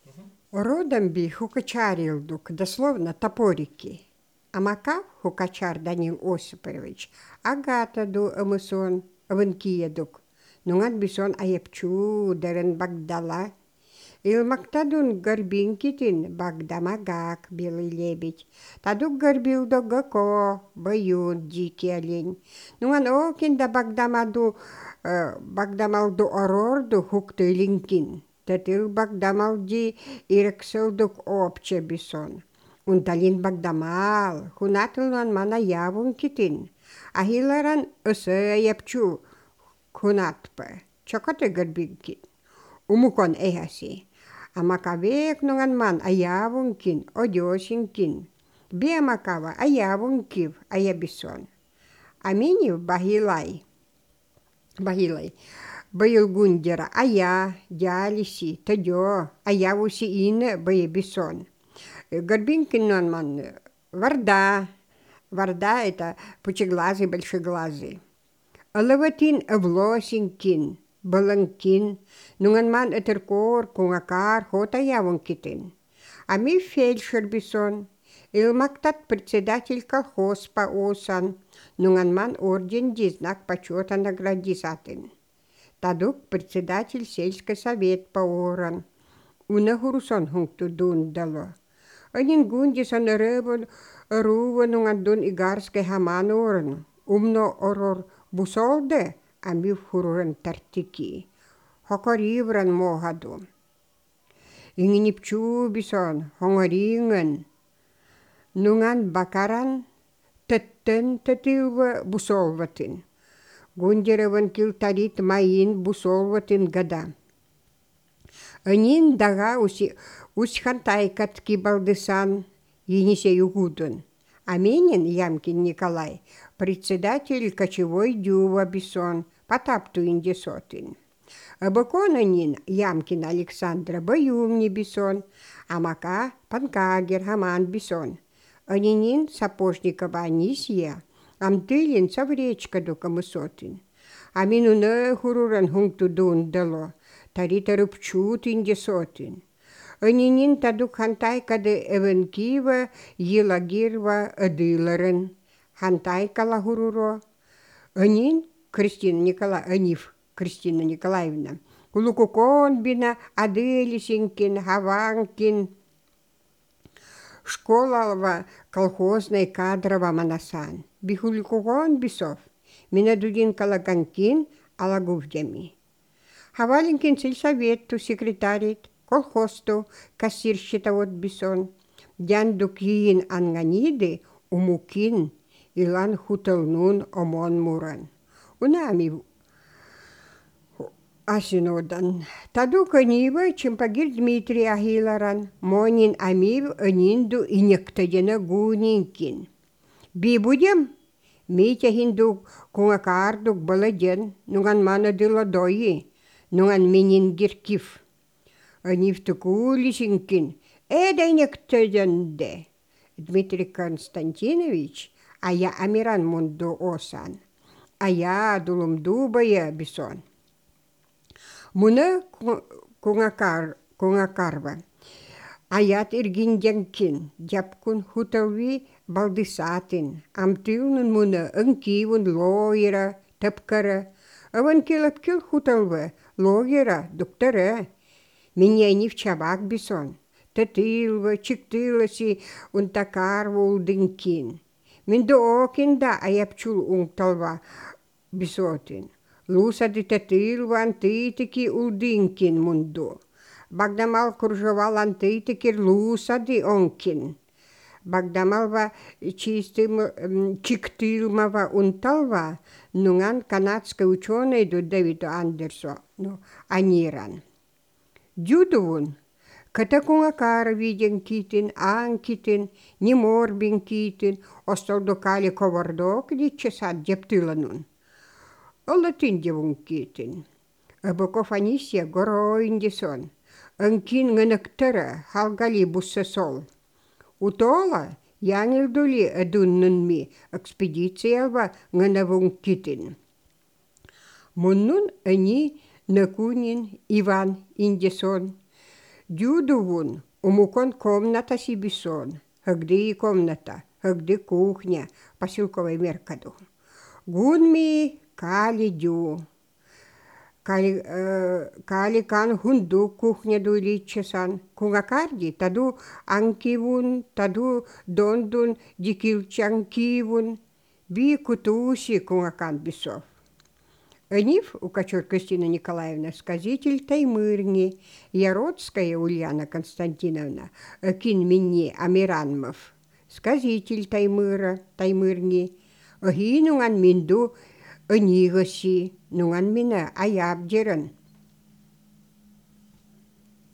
Родом би хукачарилдук, дословно топорики. Амака хукачар Данил Осипович, Агата ду амысон авынкиедук. Нуңат бисон аяпчу дерен багдала. Илмактадун горбинкитин багдамагак белый лебедь. Тадук горбилдо гако, баюн дикий олень. Нуңан окин да багдамалду орорду хуктылинкин. Тетил багдамалди ирексылдук опче бисон. Унталин багдамал, хунатылан мана явун китин. Ахиларан ысы япчу хунатпы. Чокоты горбинкин. Умукон ehäsi. Amakavek nungan man ayavunkin, odiosinkin. Biemakava ayavunkiv ayabison. Aminiv bahilai. Bahilai. Bayulgundera aya, диалиси, тадё, ayavusi ine bayabison. Горбинкин нон man варда. Варда это пучеглазый, большеглазый. Алаватин авлосинкин. Баланкин, нунган этеркор, кунгакар, хота явункитин. Ами фельдшер бисон, илмактат председатель колхоза осан, нунган орден знак почета наградисатын. Тадук председатель сельский совет пооран. Унагурусон хункту дундало. Анин гундисан рыбон, рува нунган дун игарский хаман оран. Умно орор бусолде, ами фуруран тартики. Хокоривран могаду. Ингинипчу бисон, хонгоринген. Нунган бакаран, теттен тетилва бусолватин. Гундереван килтарит маин бусолватин гада. Анин дага усхантайкат кибалдысан, енise югудун. Аменин Ямкин Николай, председатель кочевой дюва бисон, потапту индесотин. Абаконанин Ямкин Александра баюмни бисон, амака панкагер хаман бисон. Анинин сапожникова Анисия, амтылин савречка дукамысотин. Аминуне хуруран хункту дундало, тарита рыбчут индесотин. Анинин тадук хантайкады эвенкива елагирва адыларын. Хантайкала хуруро. Анин Кристина Николаевна. Кулукукон бина адылисинкин, хаванкин. Школалва колхозной кадрова манасан. Бихулукукон бисов. Минадудин калаганкин алагувдями. Хавалинкин сельсоветту секретарит. Колхозту кассирщита от бисон. Дяндук йин анганиды умукин илан хутылнун омон муран. Унами асинодан. Тадук анива Чемпагир Дмитрий Ахиларан. Монин амив анинду инектадена гунинкин. Би будем? Митя хиндук кунгакардук баладен. Нуган мана дыладои. Нуган минин гиркив. Анифтукулисинкин, эдайнектеденде. Дмитрий Константинович, а я Амиран мунду осан, а я дулумдубая бисон. Муна кунгакарва, а я иргиндянкин, дяпкун хуталви балдисатин, амтилнун муна анкивун лоера, тапкара, аванкилапкил хуталва, лоера, доктора. Меня не в чабак бисон. Татилва, чиктыласи, унтакарва улдынкин. Минду окинда, а я пчул унталва бисотин. Лусады татилва антитики улдынкин мунду. Багдамал кружевал антитикир лусады онкин. Багдамалва чиктылмава унталва, нунган канадской ученый до Дэвиду Андерсо, аниран. Дюдувун, катакунгакар виден китин, анкитин, неморбин китин, осталдокали ковардок, дичесад дептыланун. Олатин девун китин. Абаков Анисия горо индисон. Анкин nganaktara халгали буссасол. Утола янилдули адуннунми экспедициялва nganavun китин. Муннун они Накунин Иван Индисон, Дюдувун, умукон комната сибисон, хагды комната, хагды кухня, поселковой меркаду. Гунми кали дю. Кали кан хунду кухня дуйличесан. Кунга карди, таду анкивун, таду дондун, дикилчанкивун. Би кутуси кунга кан бисов. Анив, укачур Кристина Николаевна, сказитель Таймырни, Яродская Ульяна Константиновна, кин минни Амиранмов, сказитель Таймырни, нунган минду Нигоси, нунган мина Аябдеран.